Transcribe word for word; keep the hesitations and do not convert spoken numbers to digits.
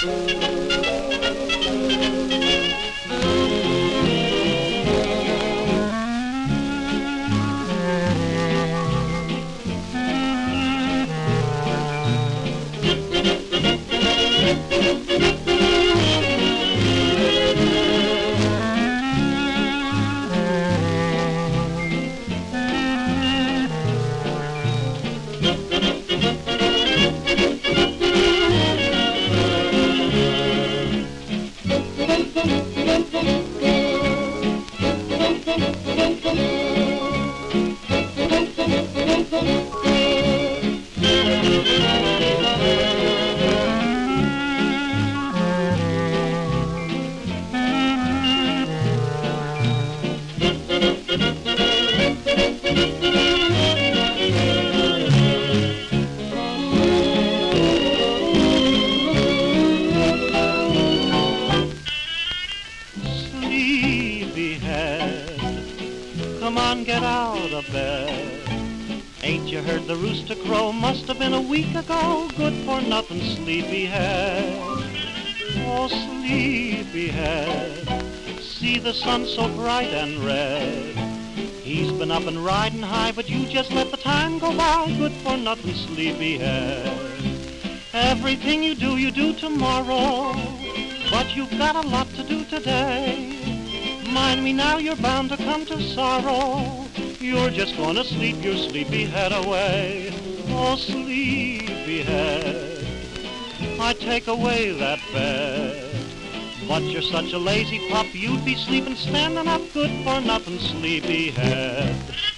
Sleepyhead, come on, get out of bed. Ain't you heard the rooster crow? Must have been a week ago. Good for nothing, sleepyhead. Oh, sleepyhead, see the sun so bright and red. He's been up and riding high, but you just let the time go by. Good for nothing, sleepyhead. Everything you do, you do tomorrow, but you've got a lot to do today. Mind me now, you're bound to come to sorrow. You're just gonna sleep your sleepyhead away. Oh, sleepyhead, I'd take away that bed, but you're such a lazy pup, you'd be sleeping standing up. Good for nothing, sleepyhead.